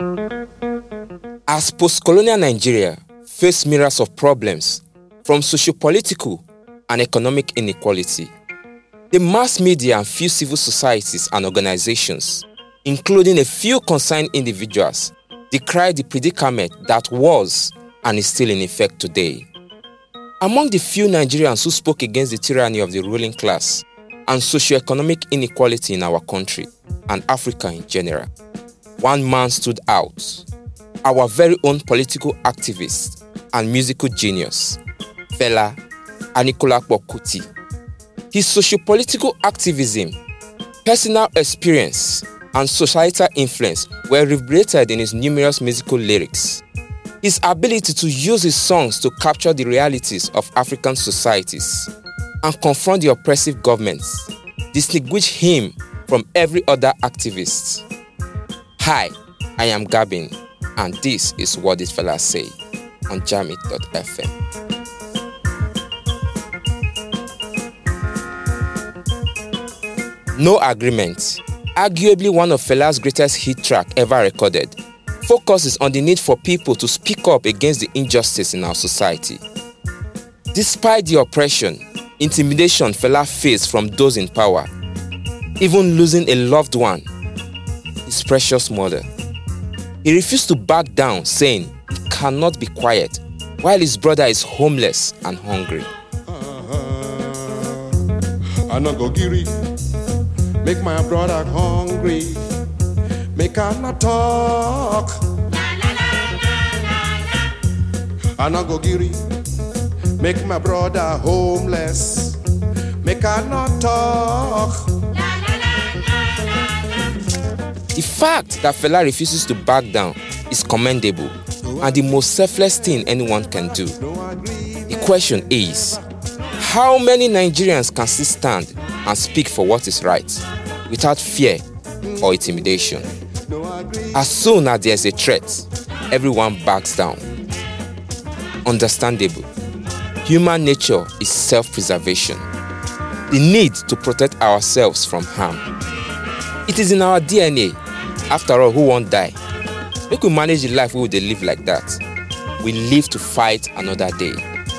As post-colonial Nigeria faced myriads of problems from socio-political and economic inequality, the mass media and few civil societies and organizations, including a few concerned individuals, decried the predicament that was and is still in effect today. Among the few Nigerians who spoke against the tyranny of the ruling class and socio-economic inequality in our country and Africa in general, one man stood out, our very own political activist and musical genius, Fela Anikulapo Kuti. His socio-political activism, personal experience, and societal influence were reverberated in his numerous musical lyrics. His ability to use his songs to capture the realities of African societies and confront the oppressive governments distinguished him from every other activist. Hi, I am Gabin, and this is What Did Fela Say on Jamit.fm. No Agreement, arguably one of Fela's greatest hit track ever recorded, focuses on the need for people to speak up against the injustice in our society. Despite the oppression, intimidation Fela faced from those in power, even losing a loved one, his precious mother, he refused to back down, saying he cannot be quiet while his brother is homeless and hungry. I no go giri, make my brother hungry, make her not talk. I no go giri, make my brother homeless, make her not talk. The fact that Fela refuses to back down is commendable and the most selfless thing anyone can do. The question is, how many Nigerians can still stand and speak for what is right without fear or intimidation? As soon as there's a threat, everyone backs down. Understandable. Human nature is self-preservation. The need to protect ourselves from harm. It is in our DNA. After all, who won't die? Make we manage the life we would live like that. We live to fight another day.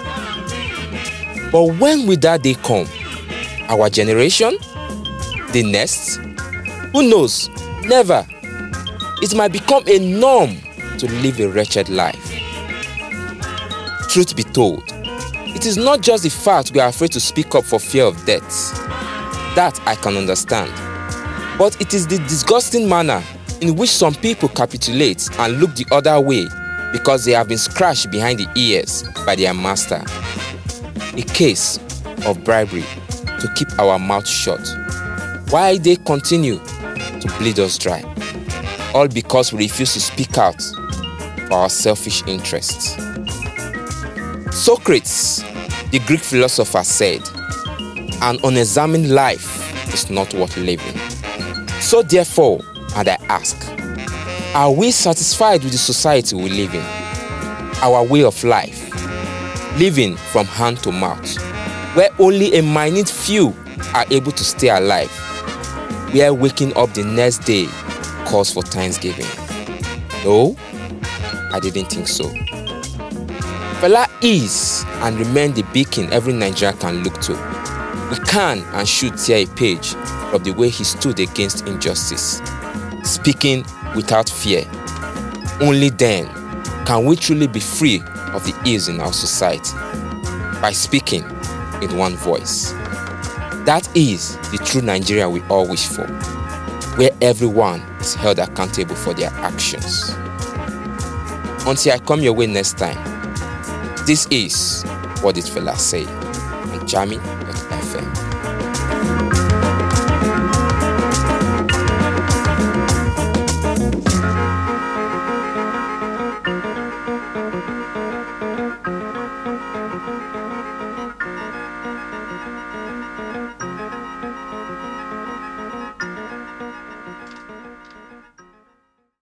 But when will that day come? Our generation? The next? Who knows? Never. It might become a norm to live a wretched life. Truth be told, it is not just the fact we are afraid to speak up for fear of death. That I can understand. But it is the disgusting manner in which some people capitulate and look the other way because they have been scratched behind the ears by their master. A case of bribery to keep our mouth shut while they continue to bleed us dry, all because we refuse to speak out for our selfish interests. Socrates, the Greek philosopher, said, "An unexamined life is not worth living." So therefore, and I ask, are we satisfied with the society we live in? Our way of life, living from hand to mouth, where only a minute few are able to stay alive, where waking up the next day calls for thanksgiving? No, I didn't think so. Fela is and remains the beacon every Nigerian can look to. We can and should tear a page of the way he stood against injustice, speaking without fear. Only then can we truly be free of the ills in our society, by speaking in one voice. That is the true Nigeria we all wish for, where everyone is held accountable for their actions. Until I come your way next time, this is What Did Fela Say on Jamit.fm.